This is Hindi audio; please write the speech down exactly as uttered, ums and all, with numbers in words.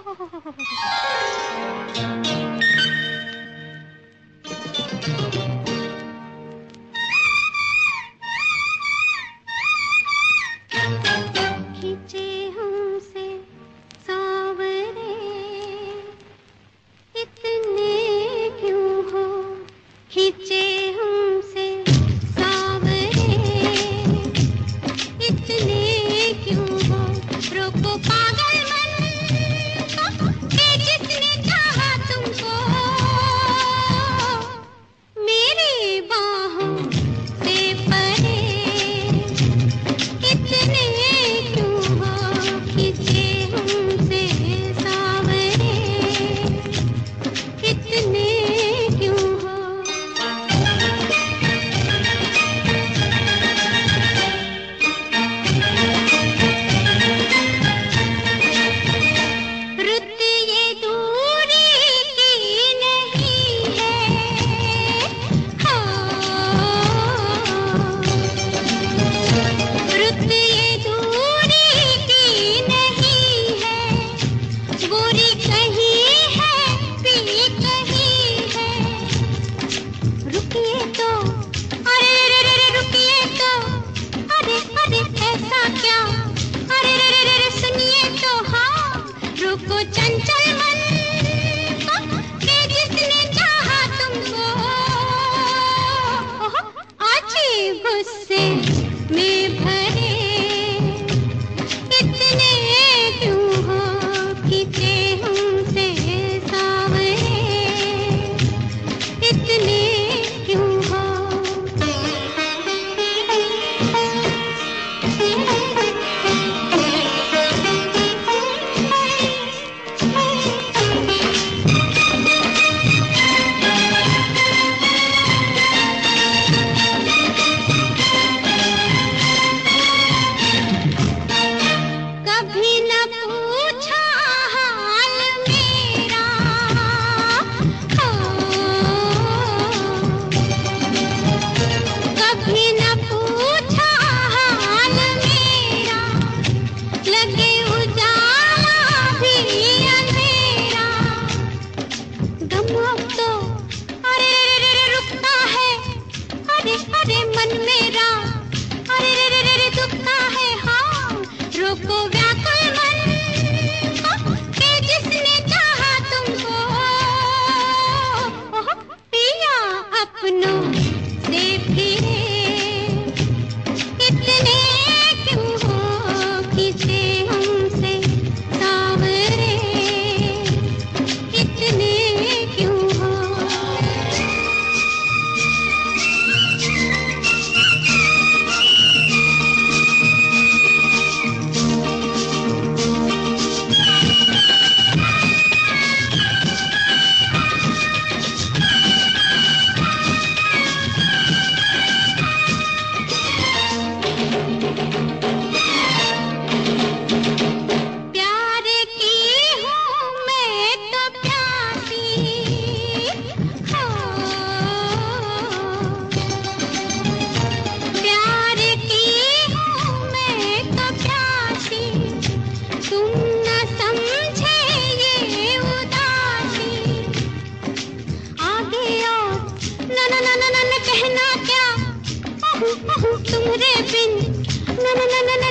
खींचे हमसे सांवरे इतने क्यों हो, खींचे हमसे सांवरे इतने क्यों हो, रोको पागल मन को कि जिसने चाहा तुमको मेरी बाहों से परे इतने क्यों हो, खींचे हमसे सांवरे इतने क्यों हो। रुत ये दूरी की नहीं है, हाँ। रुत ये दूरी की नहीं है, गोरी कहीं है पी कहीं है। रुकिए तो, अरे रे रे रे रुकिए तो, अरे अरे ऐसा क्या, अरे रे रे रे सुनिए तो, हाँ रुको चंचल मन को कि जिसने चाहा तुमको आछी गुस्से में भरे इतने क्यों हो, खींचे हमसे सांवरे इतने क्यों हो। कभी न पूछा हाल मेरा, कभी न पूछा हाल मेरा, लगे उजाला भी अंधेरा। गम अब तो अरे रे रे रे रुकता है, अरे अरे मन मेरा, अरे रे रे रे रे दुखता है, हाँ रोको व्याकुल मन को कि जिसने चाहा तुमको पिया अपनों से फिरे इतने क्यों हो, खींचे हमसे सांवरे इतने क्यों हो। प्यार की हूँ मैं तो प्यासी, हाँ। प्यार की हूँ मैं तो प्यासी, तुम न समझे ये उदासी। आगे और न न न न न कहना क्या, अहू अहू तुम्हारे बिन न न न न